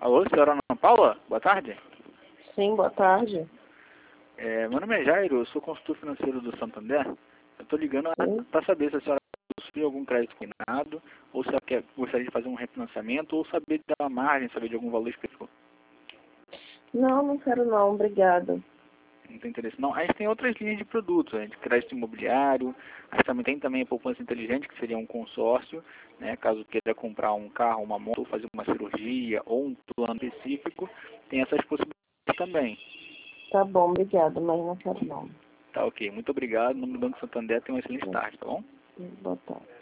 Alô, senhora Ana Paula? Boa tarde. Sim, boa tarde. Meu nome é Jairo, eu sou consultor financeiro do Santander. Eu estou ligando para saber se a senhora possui algum crédito combinado, ou se ela gostaria de fazer um refinanciamento, ou saber da margem, saber de algum valor específico. Não, não quero não, obrigada. Não tem interesse não. A gente tem outras linhas de produtos, de crédito imobiliário, a gente também tem a poupança inteligente, que seria um consórcio, né, caso queira comprar um carro, uma moto, ou fazer uma cirurgia, ou um plano específico, tem essas possibilidades também. Tá bom, obrigada, mas não quero não. Tá ok, muito obrigado. No nome do Banco Santander, tenha uma excelente tarde, tá bom? Boa tarde.